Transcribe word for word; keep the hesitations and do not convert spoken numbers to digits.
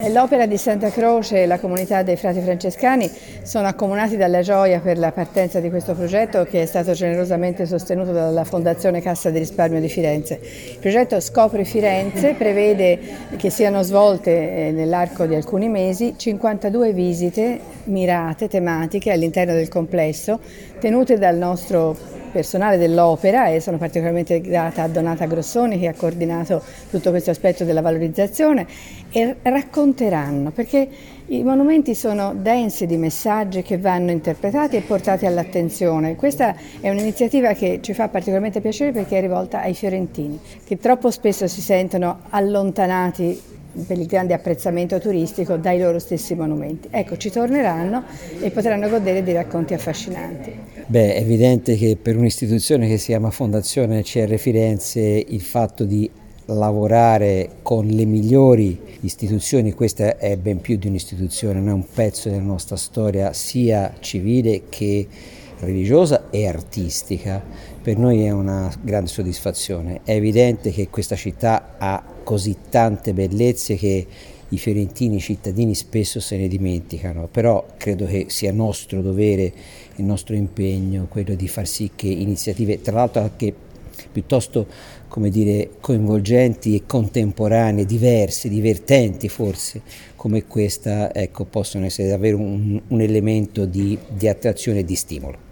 L'opera di Santa Croce e la comunità dei frati francescani sono accomunati dalla gioia per la partenza di questo progetto, che è stato generosamente sostenuto dalla Fondazione Cassa di Risparmio di Firenze. Il progetto Scopri Firenze prevede che siano svolte nell'arco di alcuni mesi cinquantadue visite mirate, tematiche all'interno del complesso, tenute dal nostro personale dell'opera, e sono particolarmente grata a Donata Grossoni che ha coordinato tutto questo aspetto della valorizzazione, e racconteranno, perché i monumenti sono densi di messaggi che vanno interpretati e portati all'attenzione. Questa è un'iniziativa che ci fa particolarmente piacere perché è rivolta ai fiorentini, che troppo spesso si sentono allontanati per il grande apprezzamento turistico dai loro stessi monumenti. Ecco, ci torneranno e potranno godere di racconti affascinanti. Beh, è evidente che per un'istituzione che si chiama Fondazione C R Firenze il fatto di lavorare con le migliori istituzioni, questa è ben più di un'istituzione, è un pezzo della nostra storia sia civile che religiosa e artistica, per noi è una grande soddisfazione. È evidente che questa città ha così tante bellezze che i fiorentini, i cittadini spesso se ne dimenticano, però credo che sia nostro dovere, il nostro impegno, quello di far sì che iniziative, tra l'altro anche piuttosto, come dire, coinvolgenti e contemporanee, diverse, divertenti forse, come questa, ecco, possono essere davvero un, un elemento di, di attrazione e di stimolo.